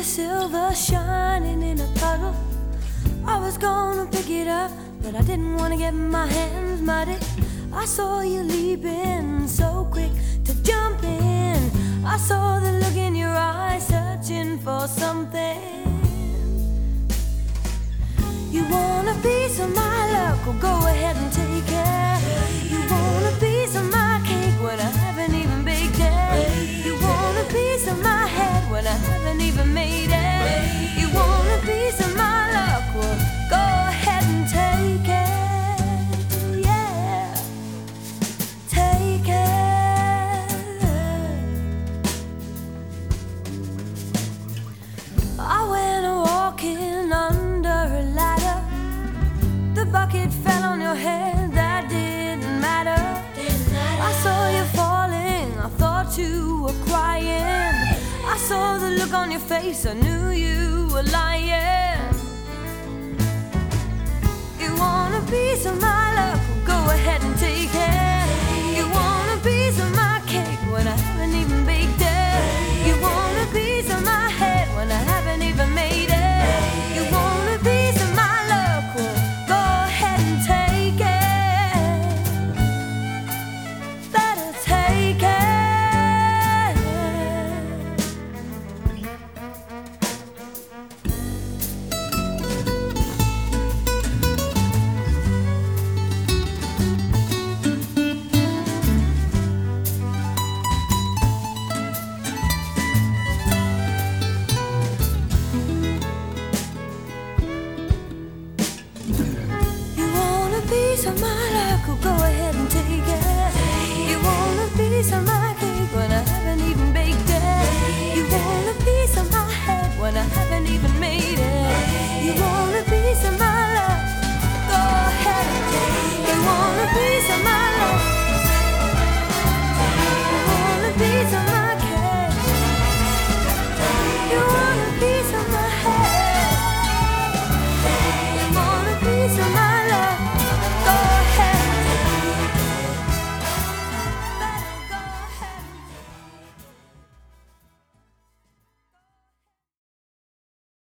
silver shining in a puddle. I was gonna pick it up, but I didn't want to get my hands muddy. I saw you leaping so quick to jump in. I saw the look in your eyes, searching for something. You want a piece of my luck? Well, go ahead and take it. You want a piece of my cake when I haven't even baked it. You want a piece of my head when I haven't even made it. You want a piece of my luck? Well, go ahead and take it. Yeah, take it. I went walking under a ladder. The bucket fell on your head, that didn't matter. I saw you falling, I thought you were crying. I saw the look on your face, I knew you were lying. You want a piece of my luck? Well, go ahead and take it. You want a piece of my cake when I haven't even baked it. You want a piece of my head when I haven't even made it. You want a piece of my luck? Well, go ahead and take it. Better take it. You want a piece of my